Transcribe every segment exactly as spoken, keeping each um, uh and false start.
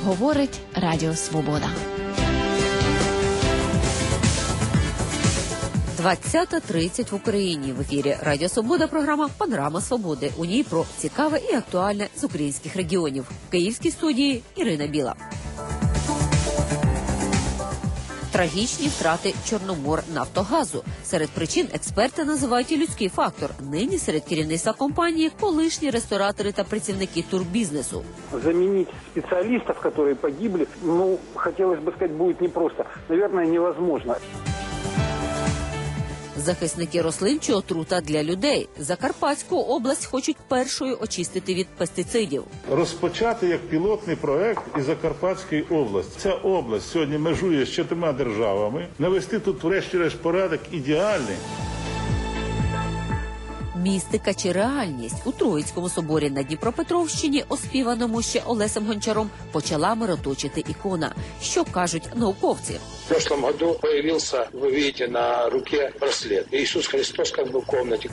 Говорить Радіо Свобода. двадцята тридцять в Україні. В ефірі Радіо Свобода, програма «Панорама Свободи». У ній про цікаве і актуальне з українських регіонів. В київській студії Ірина Біла. Трагічні втрати Чорноморнафтогазу. Серед причин експерти називають і людський фактор. Нині серед керівництва компанії колишні ресторатори та працівники турбізнесу. Замінити спеціалістів, які погибли, ну, хотілося б сказати, буде непросто. Наверное, невозможно. Захисники рослинчого отрута для людей. Закарпатську область хочуть першою очистити від пестицидів. Розпочати як пілотний проект і Закарпатської області. Ця область сьогодні межує з чотирма державами. Навести тут врешті-решт порядок ідеальний. Містика чи реальність? У Троїцькому соборі на Дніпропетровщині, оспіваному ще Олесем Гончаром, почала мироточити ікона. Що кажуть науковці? В прошлом году появился, вы видите, на руке браслет. Иисус Христос как бы в комнате.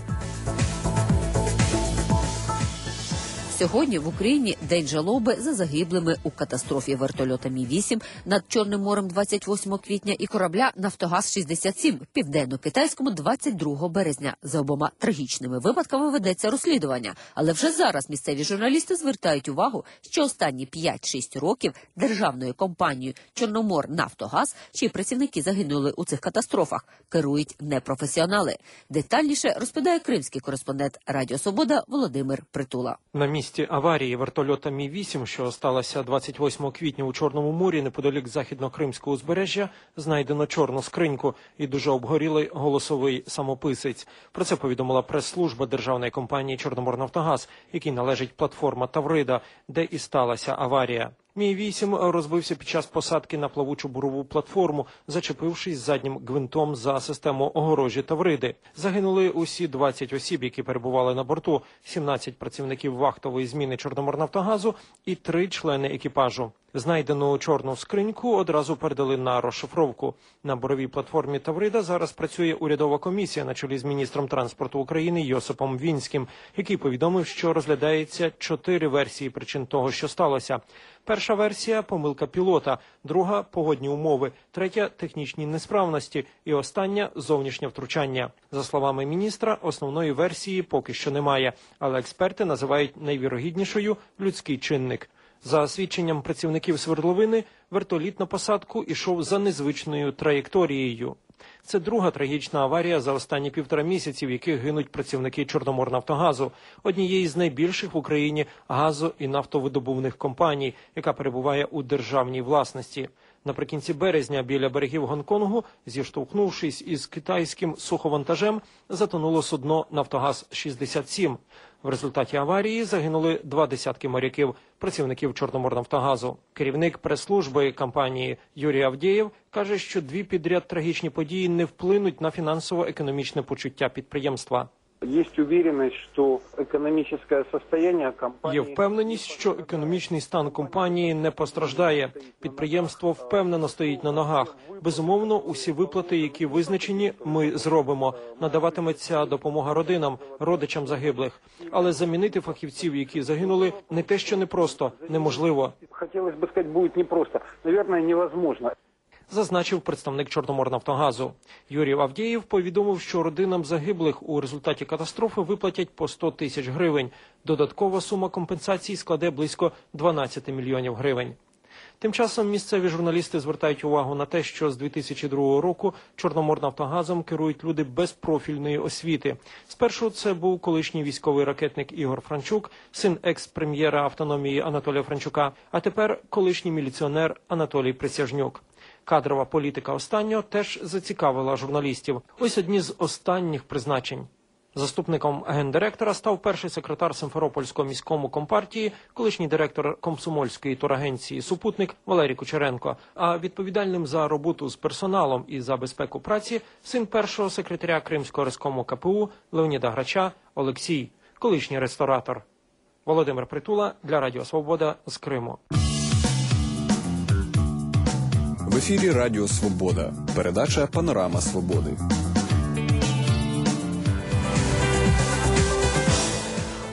Сьогодні в Україні день жалоби за загиблими у катастрофі вертольота Мі вісім над Чорним морем двадцять восьмого квітня і корабля «Нафтогаз шістдесят сім» південно-китайському двадцять другого березня. За обома трагічними випадками ведеться розслідування. Але вже зараз місцеві журналісти звертають увагу, що останні п'ять-шість років державною компанією «Чорноморнафтогаз», чиї працівники загинули у цих катастрофах, керують непрофесіонали. Детальніше розповідає кримський кореспондент Радіо Свобода Володимир Притула. На місці аварії вертольота Мі вісім, що сталося двадцять восьмого квітня у Чорному морі неподалік західно-кримського узбережжя, знайдено чорну скриньку і дуже обгорілий голосовий самописець. Про це повідомила прес-служба державної компанії «Чорноморнафтогаз», якій належить платформа «Таврида», де і сталася аварія. Мі вісім розбився під час посадки на плавучу бурову платформу, зачепившись заднім гвинтом за систему огорожі Тавриди. Загинули усі двадцять осіб, які перебували на борту, сімнадцять працівників вахтової зміни «Чорноморнафтогазу» і три члени екіпажу. Знайдену чорну скриньку одразу передали на розшифровку. На буровій платформі «Таврида» зараз працює урядова комісія на чолі з міністром транспорту України Йосипом Вінським, який повідомив, що розглядається чотири версії причин того, що сталося. Перша версія – помилка пілота, друга – погодні умови, третя – технічні несправності і остання – зовнішнє втручання. За словами міністра, основної версії поки що немає, але експерти називають найвірогіднішою людський чинник. За свідченням працівників свердловини, вертоліт на посадку ішов за незвичною траєкторією. Це друга трагічна аварія за останні півтора місяці, в яких гинуть працівники Чорноморнафтогазу, однієї з найбільших в Україні газо- і нафтовидобувних компаній, яка перебуває у державній власності. Наприкінці березня біля берегів Гонконгу, зіштовхнувшись із китайським суховантажем, затонуло судно «Нафтогаз шістдесят сім». В результаті аварії загинули два десятки моряків, працівників Чорноморнафтогазу. Керівник прес-служби компанії Юрій Авдєєв каже, що дві підряд трагічні події не вплинуть на фінансово-економічне почуття підприємства. Є впевненість, що економічне стані компанії... Є впевненість, що економічний стан компанії не постраждає. Підприємство впевнено стоїть на ногах. Безумовно, усі виплати, які визначені, ми зробимо. Надаватиметься допомога родинам, родичам загиблих. Але замінити фахівців, які загинули, не те, що непросто, неможливо. Хотілося б сказати, буде непросто. Наверное, невозможно. Зазначив представник Чорноморнафтогазу. Юрій Авдєєв повідомив, що родинам загиблих у результаті катастрофи виплатять по сто тисяч гривень. Додаткова сума компенсації складе близько дванадцять мільйонів гривень. Тим часом місцеві журналісти звертають увагу на те, що з дві тисячі другого року Чорноморнафтогазом керують люди без профільної освіти. Спершу це був колишній військовий ракетник Ігор Франчук, син екс-прем'єра автономії Анатолія Франчука, а тепер колишній міліціонер Анатолій Присяжнюк. Кадрова політика останнього теж зацікавила журналістів. Ось одні з останніх призначень. Заступником гендиректора став перший секретар Симферопольського міському компартії, колишній директор комсомольської турагенції «Супутник» Валерій Кучеренко, а відповідальним за роботу з персоналом і за безпеку праці син першого секретаря Кримського райкому ка пе у Леоніда Грача Олексій, колишній ресторатор. Володимир Притула для Радіо Свобода з Криму. В ефірі Радіо Свобода. Передача «Панорама Свободи».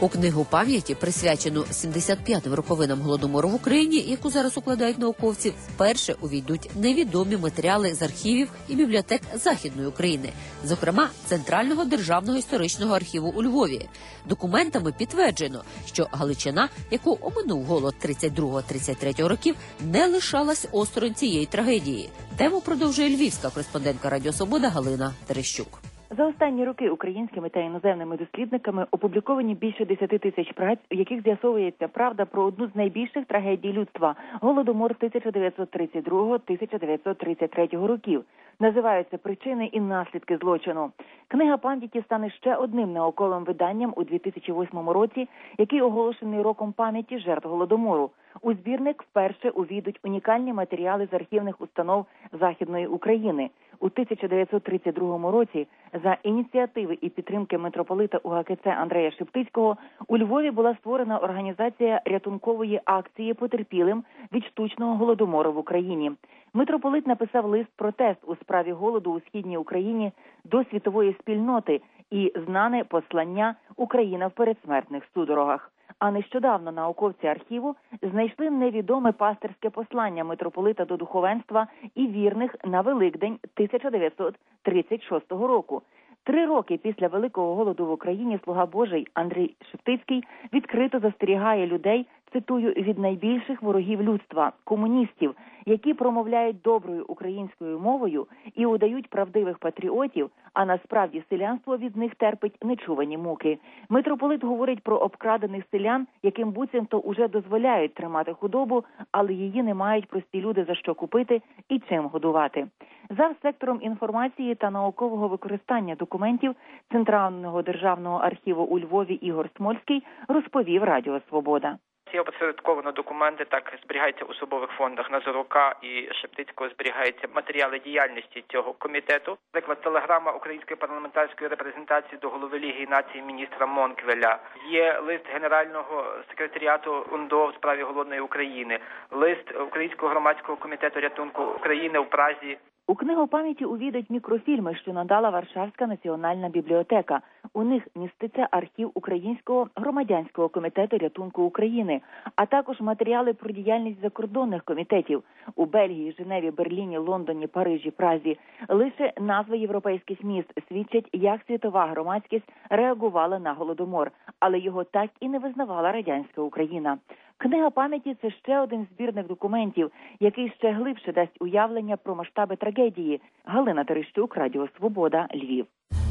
У книгу пам'яті, присвячену сімдесят п'ятим роковинам Голодомору в Україні, яку зараз укладають науковці, вперше увійдуть невідомі матеріали з архівів і бібліотек Західної України, зокрема Центрального державного історичного архіву у Львові. Документами підтверджено, що Галичина, яку оминув голод тридцять другого - тридцять третього років, не лишалась осторонь цієї трагедії. Тему продовжує львівська кореспондентка Радіо Свобода Галина Терещук. За останні роки українськими та іноземними дослідниками опубліковані більше десяти тисяч праць, в яких з'ясовується правда про одну з найбільших трагедій людства – Голодомор тисяча дев'ятсот тридцять другого - тисяча дев'ятсот тридцять третього років. Називаються причини і наслідки злочину. Книга пам'яті стане ще одним науковим виданням у дві тисячі восьмому році, який оголошений роком пам'яті жертв Голодомору. У збірник вперше увійдуть унікальні матеріали з архівних установ Західної України. У тисяча дев'ятсот тридцять другому році за ініціативи і підтримки митрополита УГКЦ Андрея Шептицького у Львові була створена організація рятункової акції потерпілим від штучного голодомору в Україні. Митрополит написав лист-протест у справі голоду у Східній Україні до світової спільноти і знане послання «Україна в передсмертних судорогах». А нещодавно науковці архіву знайшли невідоме пастирське послання митрополита до духовенства і вірних на Великдень тисяча дев'ятсот тридцять шостого року. Три роки після Великого голоду в Україні слуга Божий Андрій Шептицький відкрито застерігає людей, цитую, від найбільших ворогів людства – комуністів, які промовляють доброю українською мовою і удають правдивих патріотів, а насправді селянство від них терпить нечувані муки. Митрополит говорить про обкрадених селян, яким буцімто уже дозволяють тримати худобу, але її не мають прості люди за що купити і чим годувати. За сектором інформації та наукового використання документів Центрального державного архіву у Львові Ігор Смольський розповів Радіо Свобода. Ці опосередковано документи так зберігаються у особових фондах Назарука і Шептицького, зберігаються матеріали діяльності цього комітету. Наприклад, телеграма Української парламентарської репрезентації до голови Ліги націй міністра Монквеля. Є лист Генерального секретаріату УНДО в справі голодної України, лист Українського громадського комітету рятунку України в Празі. У книгу пам'яті увійдуть мікрофільми, що надала Варшавська національна бібліотека. У них міститься архів Українського громадянського комітету рятунку України, а також матеріали про діяльність закордонних комітетів у Бельгії, Женеві, Берліні, Лондоні, Парижі, Празі. Лише назви європейських міст свідчать, як світова громадськість реагувала на Голодомор, але його так і не визнавала радянська Україна. Книга пам'яті – це ще один збірник документів, який ще глибше дасть уявлення про масштаби трагедії. Галина Терещук, Радіо Свобода, Львів.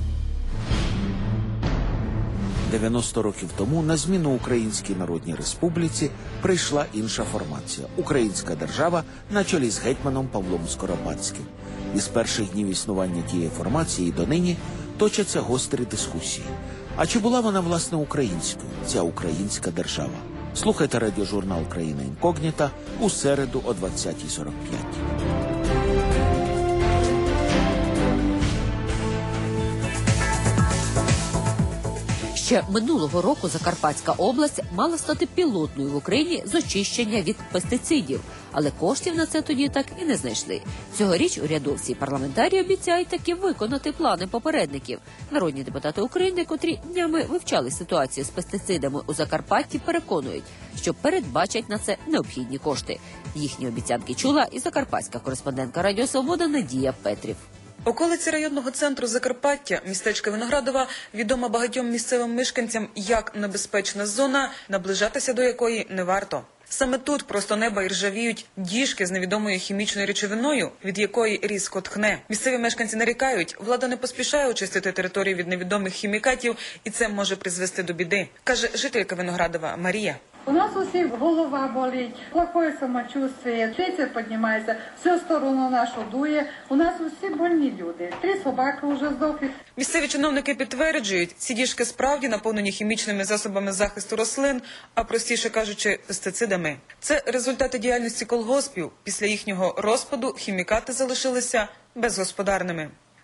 дев'яносто років тому на зміну Українській Народній Республіці прийшла інша формація – Українська держава на чолі з гетьманом Павлом Скоропадським. Із перших днів існування тієї формації до нині точаться гострі дискусії. А чи була вона, власне, українською, ця Українська держава? Слухайте радіожурнал «Країна інкогніта» у середу о двадцятій сорок п'ять. Ще минулого року Закарпатська область мала стати пілотною в Україні з очищення від пестицидів, але коштів на це тоді так і не знайшли. Цьогоріч урядовці і парламентарі обіцяють таки виконати плани попередників. Народні депутати України, котрі днями вивчали ситуацію з пестицидами у Закарпатті, переконують, що передбачать на це необхідні кошти. Їхні обіцянки чула і закарпатська кореспондентка Радіо Свобода Надія Петрів. Околиці районного центру Закарпаття, містечка Виноградова, відома багатьом місцевим мешканцям як небезпечна зона, наближатися до якої не варто. Саме тут просто неба іржавіють діжки з невідомою хімічною речовиною, від якої різко тхне. Місцеві мешканці нарікають, влада не поспішає очистити територію від невідомих хімікатів, і це може призвести до біди, каже жителька Виноградова Марія. У нас у всіх голова болить, плохое самочувствие, ветер піднімається, всю сторону нашу дує. У нас усі больні люди. Три собаки вже здохли. Місцеві чиновники підтверджують, ці діжки справді наповнені хімічними засобами захисту рослин, а простіше кажучи, пестицидами. Це результати діяльності колгоспів. Після їхнього розпаду хімікати залишилися безгосподарними.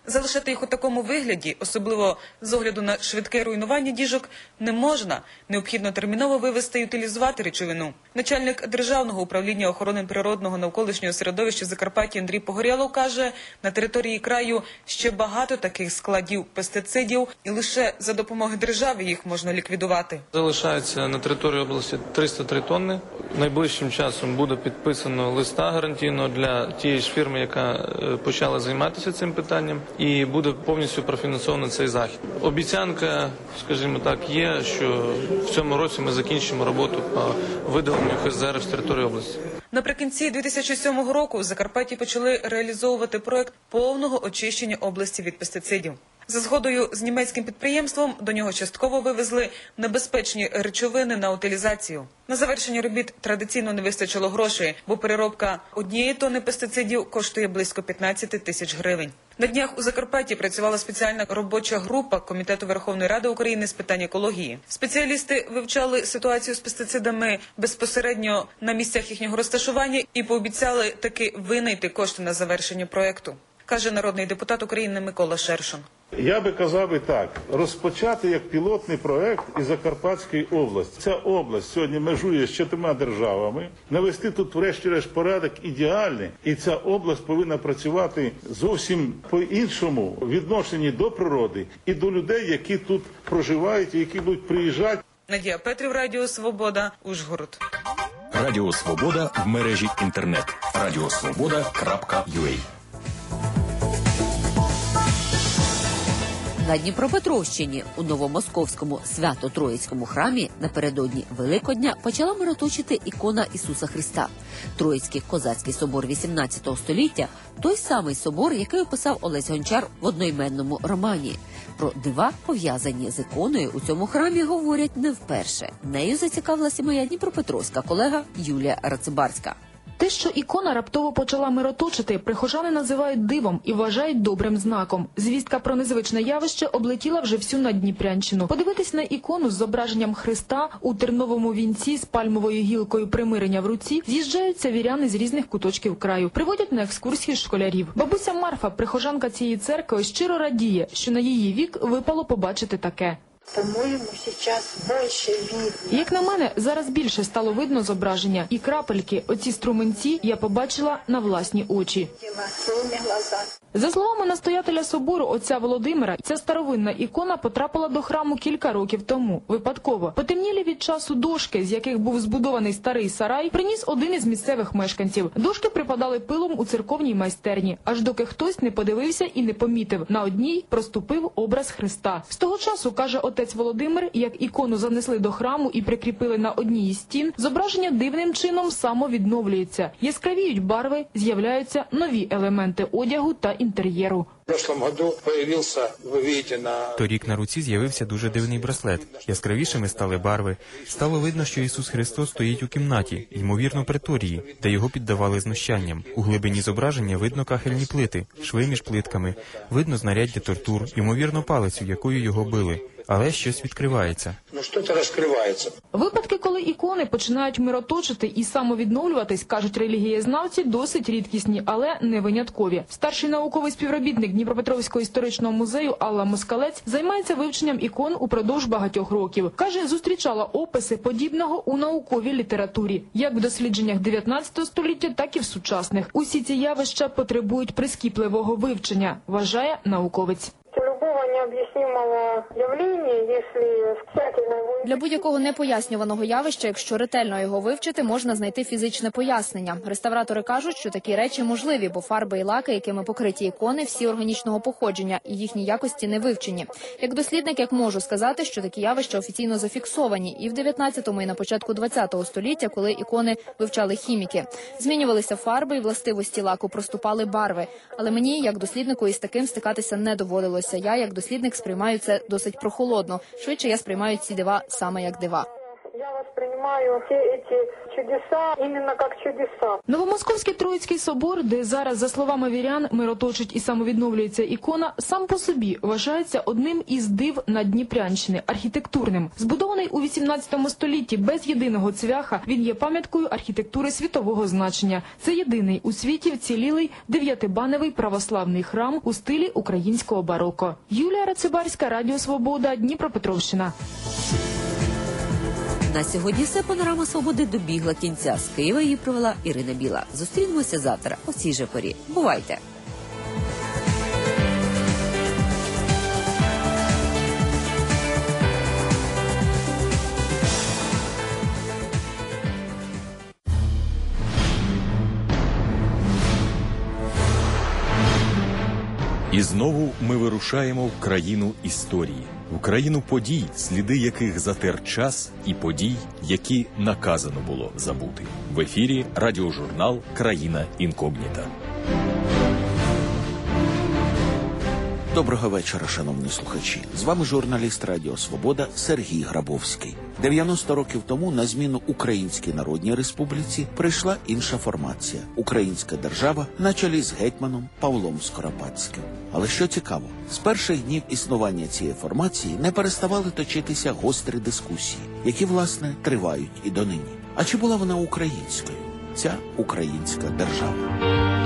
Залишити їх у такому вигляді, особливо з огляду на швидке руйнування діжок, не можна. Необхідно терміново вивести і утилізувати речовину. Начальник Державного управління охорони природного навколишнього середовища Закарпаття Андрій Погорялов каже, на території краю ще багато таких складів пестицидів, і лише за допомогою держави їх можна ліквідувати. Залишається на території області триста три тонни. Найближчим часом буде підписано листа гарантійного для тієї ж фірми, яка почала займатися цим питанням, і буде повністю профінансовано цей захід. Обіцянка, скажімо так, є, що в цьому році ми закінчимо роботу по видаленню еф ес зе ер з території області. Наприкінці дві тисячі сьомого року у Закарпатті почали реалізовувати проект повного очищення області від пестицидів. За згодою з німецьким підприємством до нього частково вивезли небезпечні речовини на утилізацію. На завершення робіт традиційно не вистачило грошей, бо переробка однієї тонни пестицидів коштує близько п'ятнадцять тисяч гривень. На днях у Закарпатті працювала спеціальна робоча група Комітету Верховної Ради України з питань екології. Спеціалісти вивчали ситуацію з пестицидами безпосередньо на місцях їхнього розташування і пообіцяли таки винайти кошти на завершення проєкту, каже народний депутат України Микола Шершун. Я би казав і так, розпочати як пілотний проект із Закарпатської області. Ця область сьогодні межує з чотирма державами, навести тут врешті-решт порядок ідеальний, і ця область повинна працювати зовсім по-іншому в відношенні до природи і до людей, які тут проживають і які будуть приїжджати. Надія Петрів, Радіо Свобода, Ужгород. Радіо Свобода в мережі інтернет. радіосвобода крапка ю а. На Дніпропетровщині у Новомосковському Свято-Троїцькому храмі напередодні Великодня почала мироточити ікона Ісуса Христа. Троїцький козацький собор вісімнадцятого століття – той самий собор, який описав Олесь Гончар в одноіменному романі. Про дива, пов'язані з іконою, у цьому храмі говорять не вперше. Нею зацікавилася моя дніпропетровська колега Юлія Рацибарська. Те, що ікона раптово почала мироточити, прихожани називають дивом і вважають добрим знаком. Звістка про незвичне явище облетіла вже всю Наддніпрянщину. Подивитись на ікону з зображенням Христа у терновому вінці з пальмовою гілкою примирення в руці з'їжджаються віряни з різних куточків краю. Приводять на екскурсії школярів. Бабуся Марфа, прихожанка цієї церкви, щиро радіє, що на її вік випало побачити таке. По-моєму, зараз більше видно. Як на мене, зараз більше стало видно зображення. І крапельки, оці струменці, я побачила на власні очі. За словами настоятеля собору отця Володимира, ця старовинна ікона потрапила до храму кілька років тому. Випадково. Потемнілі від часу дошки, з яких був збудований старий сарай, приніс один із місцевих мешканців. Дошки припадали пилом у церковній майстерні, аж доки хтось не подивився і не помітив. На одній проступив образ Христа. З того часу, каже отець Володимир, як ікону занесли до храму і прикріпили на одній із стін, зображення дивним чином самовідновлюється. Яскравіють барви, з'являються нові елементи одягу та інтер'єру. Торік на руці з'явився дуже дивний браслет. Яскравішими стали барви. Стало видно, що Ісус Христос стоїть у кімнаті, ймовірно, преторії, де його піддавали знущанням. У глибині зображення видно кахельні плити, шви між плитками, видно знаряддя тортур, ймовірно, палицю, якою його били. Але щось відкривається. Ну, щось розкривається. Випадки, коли ікони починають мироточити і самовідновлюватись, кажуть релігієзнавці, досить рідкісні, але не виняткові. Старший науковий співробітник Дніпропетровського історичного музею Алла Москалець займається вивченням ікон упродовж багатьох років. Каже, зустрічала описи подібного у науковій літературі, як в дослідженнях дев'ятнадцятого століття, так і в сучасних. Усі ці явища потребують прискіпливого вивчення, вважає науковець. Для будь-якого непояснюваного явища, якщо ретельно його вивчити, можна знайти фізичне пояснення. Реставратори кажуть, що такі речі можливі, бо фарби і лаки, якими покриті ікони, всі органічного походження, і їхні якості не вивчені. Як дослідник, як можу сказати, що такі явища офіційно зафіксовані і в дев'ятнадцятому, і на початку двадцятого століття, коли ікони вивчали хіміки. Змінювалися фарби і властивості лаку, проступали барви. Але мені, як досліднику, із таким стикатися не доводилося. Я, як дослідник, сприймаю це досить прохолодно. Швидше я сприймаю ці дива саме як дива. Я воспринимаю воспринимаю все эти чудеса именно как чудеса. Новомосковський Троїцький собор, де зараз, за словами вірян, мироточить і самовідновлюється ікона, сам по собі вважається одним із див Наддніпрянщини – архітектурним. Збудований у вісімнадцятому столітті без єдиного цвяха, він є пам'яткою архітектури світового значення. Це єдиний у світі вцілілий дев'ятибаневий православний храм у стилі українського бароко. Юлія Рацибарська, Радіо Свобода, Дніпропетровщина. На сьогодні все. Панорама Свободи добігла кінця. З Києва її провела Ірина Біла. Зустрінемося завтра о цій же порі. Бувайте! І знову ми вирушаємо в країну історії, в країну подій, сліди яких затер час, і подій, які наказано було забути. В ефірі радіожурнал «Країна інкогніта». Доброго вечора, шановні слухачі. З вами журналіст Радіо Свобода Сергій Грабовський. дев'яносто років тому на зміну Українській Народній Республіці прийшла інша формація – Українська держава на чолі з гетьманом Павлом Скоропадським. Але що цікаво, з перших днів існування цієї формації не переставали точитися гострі дискусії, які, власне, тривають і донині. А чи була вона українською? Ця українська держава.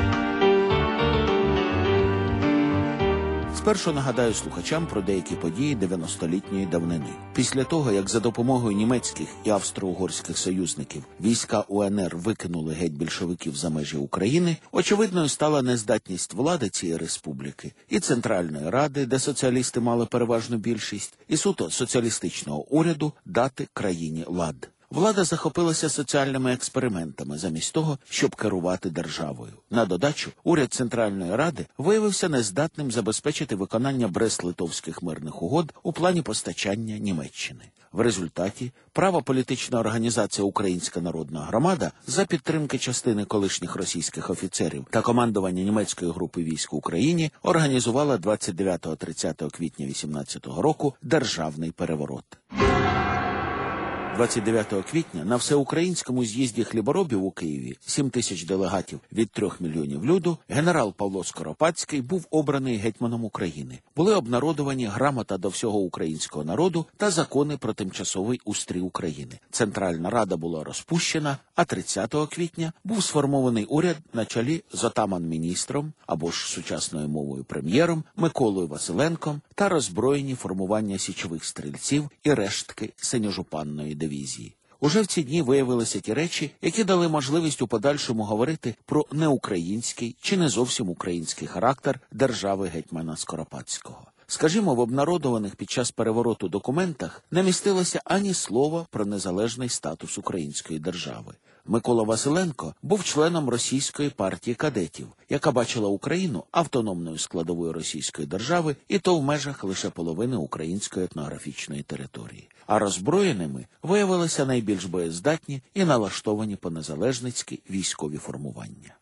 Спершу нагадаю слухачам про деякі події дев'яностолітньої давнини. Після того, як за допомогою німецьких і австро-угорських союзників війська УНР викинули геть більшовиків за межі України, очевидною стала нездатність влади цієї республіки і Центральної Ради, де соціалісти мали переважну більшість, і суто соціалістичного уряду дати країні лад. Влада захопилася соціальними експериментами замість того, щоб керувати державою. На додачу, уряд Центральної Ради виявився нездатним забезпечити виконання Брест-Литовських мирних угод у плані постачання Німеччини. В результаті права політична організація «Українська народна громада» за підтримки частини колишніх російських офіцерів та командування німецької групи військ в Україні організувала двадцять дев'ятого - тридцятого квітня вісімнадцятого року державний переворот. двадцять дев'ятого квітня на всеукраїнському з'їзді хліборобів у Києві, сім тисяч делегатів від трьох мільйонів люду, генерал Павло Скоропадський був обраний гетьманом України. Були обнародовані грамота до всього українського народу та закони про тимчасовий устрій України. Центральна Рада була розпущена, а тридцятого квітня був сформований уряд на чолі з отаман-міністром, або ж сучасною мовою прем'єром, Миколою Василенком та роззброєні формування січових стрільців і рештки синьожупанної дивізії. Уже в ці дні виявилися ті речі, які дали можливість у подальшому говорити про неукраїнський чи не зовсім український характер держави гетьмана Скоропадського. Скажімо, в обнародованих під час перевороту документах не містилося ані слова про незалежний статус української держави. Микола Василенко був членом російської партії кадетів, яка бачила Україну автономною складовою російської держави, і то в межах лише половини української етнографічної території. А роззброєними виявилися найбільш боєздатні і налаштовані по-незалежницьки військові формування.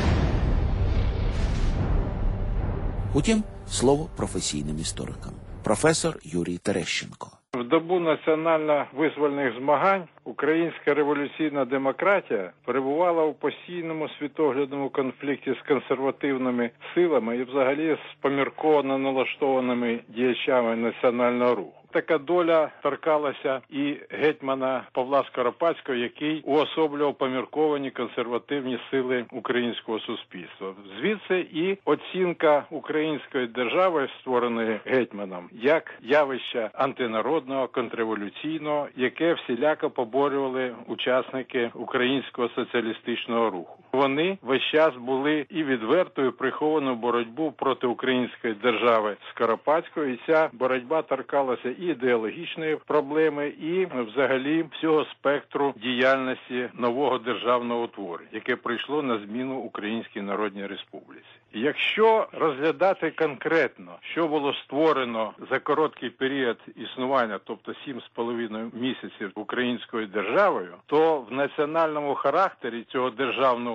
Утім, слово професійним історикам. Професор Юрій Терещенко. В добу національно-визвольних змагань українська революційна демократія перебувала у постійному світоглядному конфлікті з консервативними силами і взагалі з помірковано налаштованими діячами національного руху. Така доля торкалася і гетьмана Павла Скоропадського, який уособлював помірковані консервативні сили українського суспільства. Звідси і оцінка української держави, створеної гетьманом, як явища антинародного, контрреволюційного, яке всіляко поборювали учасники українського соціалістичного руху. Вони весь час були і відвертою прихованою боротьбу проти української держави Скоропадського, і ця боротьба торкалася і ідеологічної проблеми, і взагалі всього спектру діяльності нового державного утворення, яке прийшло на зміну Українській Народній Республіці. Якщо розглядати конкретно, що було створено за короткий період існування, тобто сім з половиною місяців українською державою, то в національному характері цього державного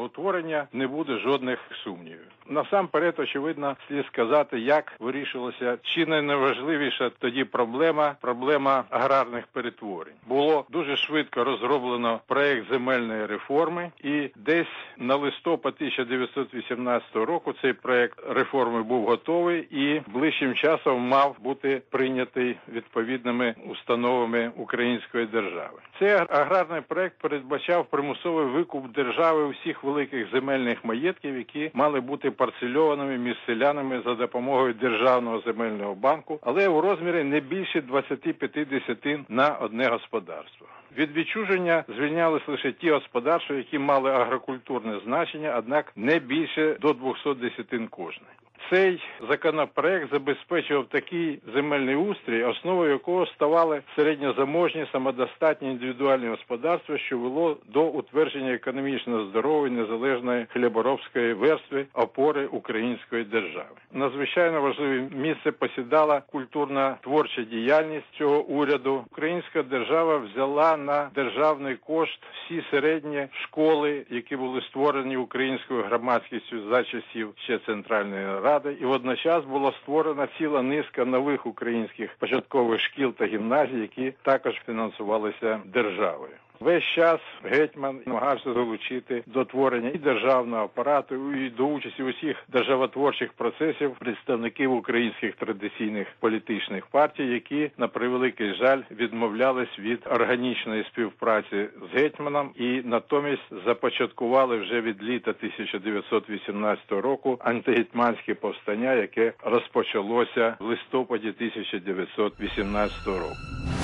державоутворення не буде жодних сумнівів. Насамперед, очевидно, слід сказати, як вирішилася чи не найважливіша тоді проблема, проблема аграрних перетворень. Було дуже швидко розроблено проект земельної реформи, і десь на листопад тисяча дев'ятсот вісімнадцятого року цей проект реформи був готовий і ближчим часом мав бути прийнятий відповідними установами української держави. Цей аграрний проект передбачав примусовий викуп держави усіх великих земельних маєтків, які мали бути парцельованими між селянами за допомогою Державного земельного банку, але у розмірі не більше двадцять п'ять десятин на одне господарство. Від відчуження звільнялись лише ті господарства, які мали агрокультурне значення, однак не більше до двісті десятин кожне. Цей законопроект забезпечував такий земельний устрій, основою якого ставали середньозаможні, самодостатні індивідуальні господарства, що вело до утвердження економічно здорової, незалежної хліборобської верстви, опори української держави. Надзвичайно важливе місце посідала культурна творча діяльність цього уряду. Українська держава взяла на державний кошт всі середні школи, які були створені українською громадськістю за часів ще Центральної Ради, і водночас була створена ціла низка нових українських початкових шкіл та гімназій, які також фінансувалися державою. Весь час гетьман намагався залучити до творення і державного апарату, і до участі у всіх державотворчих процесів представників українських традиційних політичних партій, які, на превеликий жаль, відмовлялись від органічної співпраці з гетьманом і натомість започаткували вже від літа тисяча дев'ятсот вісімнадцятого року антигетьманське повстання, яке розпочалося в листопаді тисяча дев'ятсот вісімнадцятого року.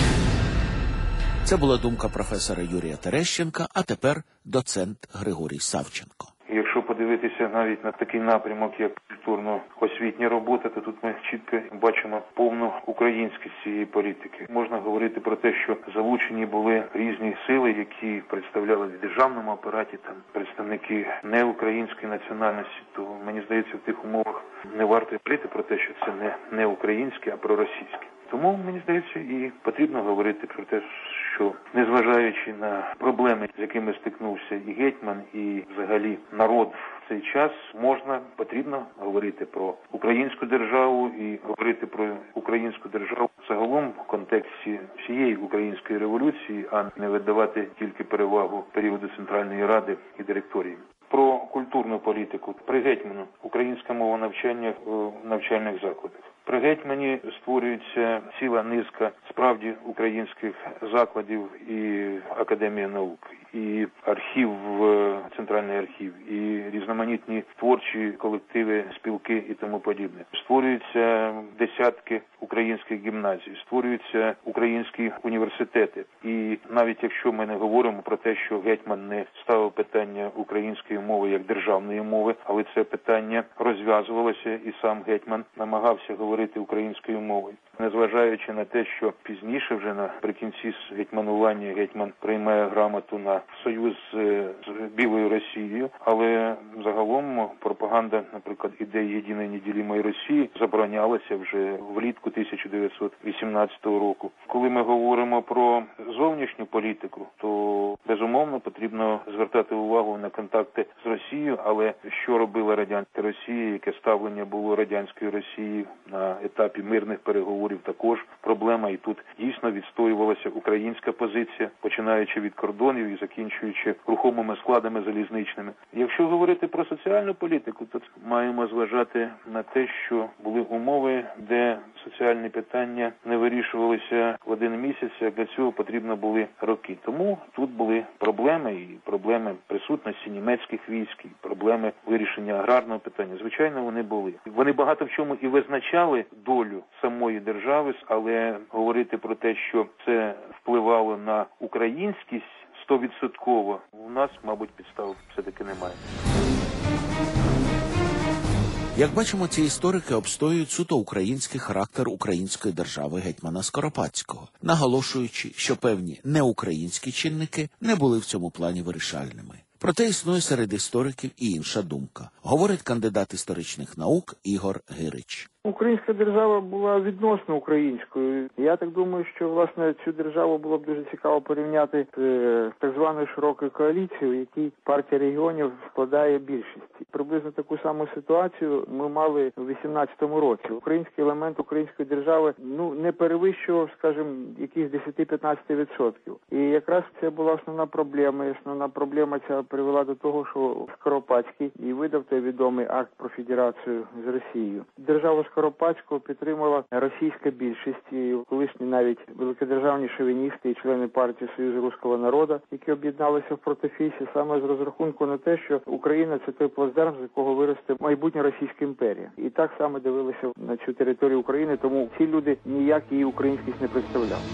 Це була думка професора Юрія Терещенка, а тепер доцент Григорій Савченко. Якщо подивитися навіть на такий напрямок, як культурно-освітня робота, то тут ми чітко бачимо повну українськість цієї політики. Можна говорити про те, що залучені були різні сили, які представляли в державному апараті, там представники неукраїнської національності. То мені здається, в тих умовах не варто говорити про те, що це не, не українське, а проросійське. Тому, мені здається, і потрібно говорити про те, що незважаючи на проблеми, з якими стикнувся і гетьман, і взагалі народ в цей час, можна, потрібно говорити про українську державу і говорити про українську державу загалом в контексті всієї української революції, а не видавати тільки перевагу періоду Центральної Ради і директорії. Про культурну політику. При гетьману українська мова навчання в навчальних закладах. При гетьмані створюється ціла низка справді українських закладів і Академія наук, і архів, Центральний архів, і різноманітні творчі колективи, спілки і тому подібне. Створюються десятки українських гімназій, створюються українські університети. І навіть якщо ми не говоримо про те, що гетьман не ставив питання української мови як державної мови, але це питання розв'язувалося, і сам гетьман намагався говорити українською мовою. Незважаючи на те, що пізніше, вже наприкінці гетьманування, гетьман приймає грамоту на союз з, з Білою Росією, але загалом пропаганда, наприклад, ідеї єдиної неділімої Росії заборонялася вже влітку тисяча дев'ятсот вісімнадцятого року. Коли ми говоримо про зовнішню політику, то безумовно потрібно звертати увагу на контакти з Росією, але що робила радянська Росія, яке ставлення було радянської Росії на етапі мирних переговорів, також проблема, і тут дійсно відстоювалася українська позиція, починаючи від кордонів і закінчуючи рухомими складами залізничними. Якщо говорити про соціальну політику, то маємо зважати на те, що були умови, де соціальні питання не вирішувалися в один місяць, а для цього потрібно були роки. Тому тут були проблеми, і проблеми присутності німецьких військ, і проблеми вирішення аграрного питання. Звичайно, вони були. Вони багато в чому і визначали долю самої держави, але говорити про те, що це впливало на українськість стовідсотково, у нас, мабуть, підстав все-таки немає. Як бачимо, ці історики обстоюють суто український характер української держави гетьмана Скоропадського, наголошуючи, що певні неукраїнські чинники не були в цьому плані вирішальними. Проте існує серед істориків і інша думка, говорить кандидат історичних наук Ігор Гирич. Українська держава була відносно українською. Я так думаю, що, власне, цю державу було б дуже цікаво порівняти з е, так званою широкою коаліцією, в якій партія регіонів складає більшість. Приблизно таку саму ситуацію ми мали у вісімнадцятому році. Український елемент української держави, ну, не перевищував, скажімо, якихось десять-п'ятнадцять відсотків. І якраз це була основна проблема. І основна проблема ця привела до того, що Скоропадський і видав той відомий акт про федерацію з Росією. Державу Скоропадського підтримала російська більшість, і колишні навіть великодержавні шовіністи і члени партії Союзу Руського народу, які об'єдналися в протофісі саме з розрахунку на те, що Україна – це той плацдарм, з якого виросте майбутня Російська імперія. І так само дивилися на цю територію України, тому ці люди ніяк її українськість не представляли.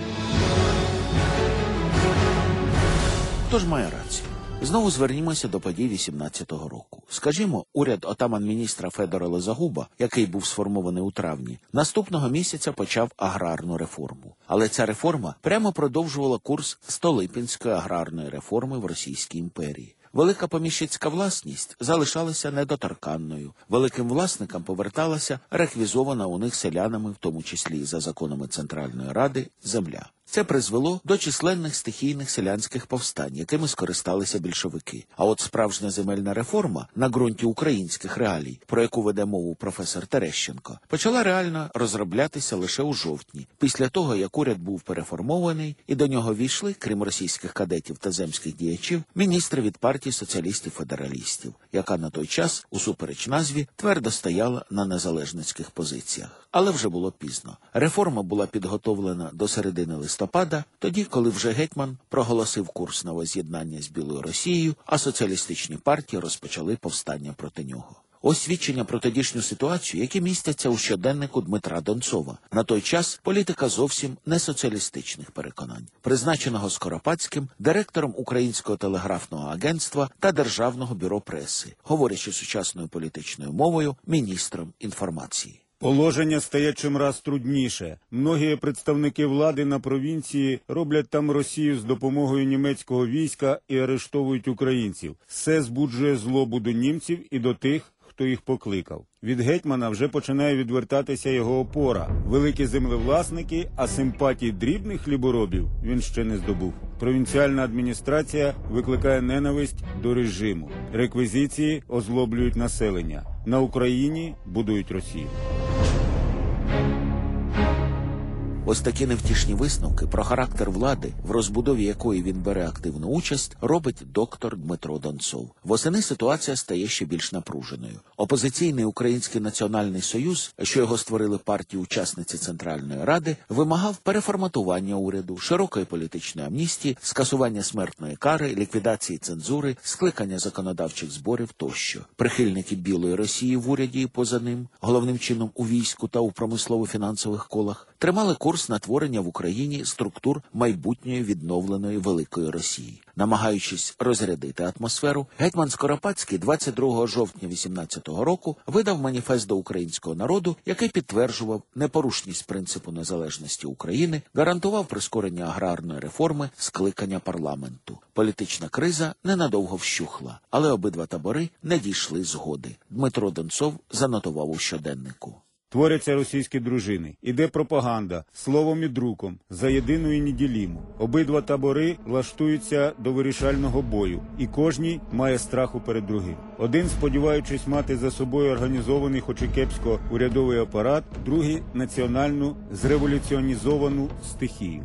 Хто ж має рацію? Знову звернімося до подій вісімнадцятого року. Скажімо, уряд отаман-міністра Федора Лизагуба, який був сформований у травні, наступного місяця почав аграрну реформу. Але ця реформа прямо продовжувала курс Столипінської аграрної реформи в Російській імперії. Велика поміщицька власність залишалася недоторканною. Великим власникам поверталася реквізована у них селянами, в тому числі за законами Центральної Ради, земля. Це призвело до численних стихійних селянських повстань, якими скористалися більшовики. А от справжня земельна реформа на ґрунті українських реалій, про яку веде мову професор Терещенко, почала реально розроблятися лише у жовтні, після того, як уряд був переформований, і до нього війшли, крім російських кадетів та земських діячів, міністри від партії соціалістів-федералістів, яка на той час, усупереч назві, твердо стояла на незалежницьких позиціях. Але вже було пізно. Реформа була підготовлена до середини листопада, тоді, коли вже гетьман проголосив курс на воз'єднання з Білою Росією, а соціалістичні партії розпочали повстання проти нього. Ось свідчення про тодішню ситуацію, які містяться у щоденнику Дмитра Донцова. На той час політика зовсім не соціалістичних переконань, призначеного Скоропадським директором Українського телеграфного агентства та Державного бюро преси, говорячи сучасною політичною мовою, міністром інформації. Положення стає чимраз трудніше. Многі представники влади на провінції роблять там Росію з допомогою німецького війська і арештовують українців. Це збуджує злобу до німців і до тих, хто їх покликав. Від гетьмана вже починає відвертатися його опора. Великі землевласники, а симпатій дрібних хліборобів він ще не здобув. Провінціальна адміністрація викликає ненависть до режиму. Реквізиції озлоблюють населення. На Україні будують Росію. Ось такі невтішні висновки про характер влади, в розбудові якої він бере активну участь, робить доктор Дмитро Донцов. Восени ситуація стає ще більш напруженою. Опозиційний Український національний союз, що його створили партії-учасниці Центральної Ради, вимагав переформатування уряду, широкої політичної амністії, скасування смертної кари, ліквідації цензури, скликання законодавчих зборів тощо. Прихильники Білої Росії в уряді і поза ним, головним чином у війську та у промислово-фінансових колах, тримали курс на творення в Україні структур майбутньої відновленої Великої Росії. Намагаючись розрядити атмосферу, гетьман Скоропадський двадцять другого жовтня вісімнадцятого року видав маніфест до українського народу, який підтверджував непорушність принципу незалежності України, гарантував прискорення аграрної реформи, скликання парламенту. Політична криза ненадовго вщухла, але обидва табори не дійшли згоди. Дмитро Донцов занотував у щоденнику. Творяться російські дружини. Іде пропаганда, словом і друком, за єдину і неділіму. Обидва табори влаштуються до вирішального бою, і кожній має страху перед другим. Один, сподіваючись мати за собою організований, хоч і кепсько, урядовий апарат, другий – національну, зреволюціонізовану стихію.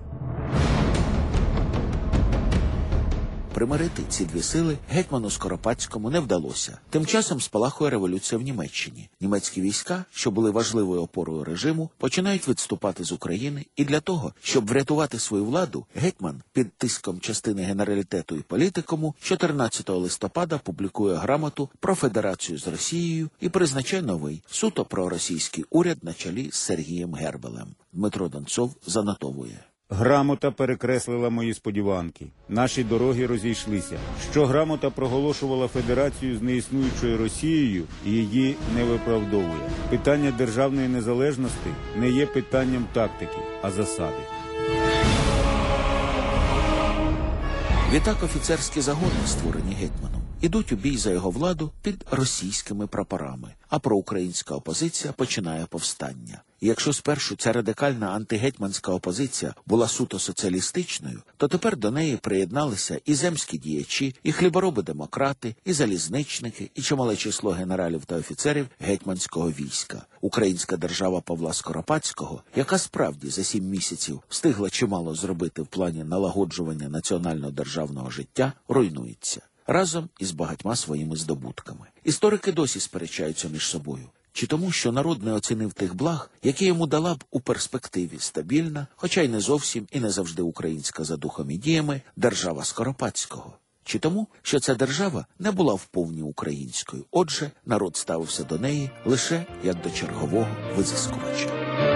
Примирити ці дві сили гетьману Скоропадському не вдалося. Тим часом спалахує революція в Німеччині. Німецькі війська, що були важливою опорою режиму, починають відступати з України, і для того, щоб врятувати свою владу, гетьман під тиском частини генералітету і політикуму чотирнадцятого листопада публікує грамоту про федерацію з Росією і призначає новий, суто проросійський уряд на чолі з Сергієм Гербелем. Дмитро Донцов занотовує. Грамота перекреслила мої сподіванки. Наші дороги розійшлися. Що грамота проголошувала федерацію з неіснуючою Росією і її не виправдовує. Питання державної незалежності не є питанням тактики, а засади. Відтак офіцерські загони, створені гетьманом, ідуть у бій за його владу під російськими прапорами, а проукраїнська опозиція починає повстання. І якщо спершу ця радикальна антигетьманська опозиція була суто соціалістичною, то тепер до неї приєдналися і земські діячі, і хлібороби-демократи, і залізничники, і чимале число генералів та офіцерів гетьманського війська. Українська держава Павла Скоропадського, яка справді за сім місяців встигла чимало зробити в плані налагоджування національно-державного життя, руйнується. Разом із багатьма своїми здобутками. Історики досі сперечаються між собою. Чи тому, що народ не оцінив тих благ, які йому дала б у перспективі стабільна, хоча й не зовсім і не завжди українська за духом і діями, держава Скоропадського? Чи тому, що ця держава не була вповні українською, отже, народ ставився до неї лише як до чергового визискувача?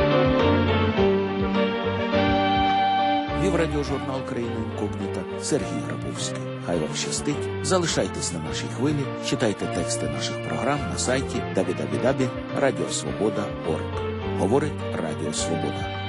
Вів радіожурнал «Країна інкогніта» Сергій Грабовський. Хай вам щастить, залишайтесь на нашій хвилі, читайте тексти наших програм на сайті дабл ю дабл ю дабл ю крапка радіо свобода крапка орг. Говорить Радіо Свобода.